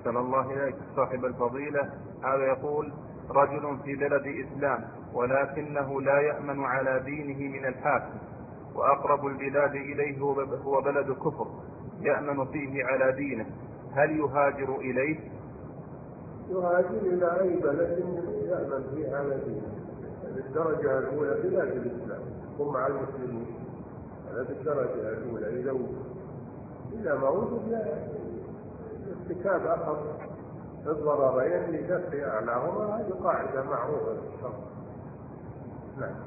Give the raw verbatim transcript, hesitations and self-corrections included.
أحسن الله إليك صاحب الفضيلة. هذا يقول: رجل في بلد إسلام ولكنه لا يأمن على دينه من الحاكم، وأقرب البلاد إليه هو بلد كفر يأمن فيه على دينه، هل يهاجر إليه؟ يهاجر إلى أي بلد يأمن فيه على دينه. الدرجة الأولى بلاد الإسلام هم مع المسلمين، هذه الدرجة الأولى. إذا إذا ما وجد ارتكاب أخر الضررين لدفع أعلاهما، هذه قاعدة معروفة في الشرع. نعم.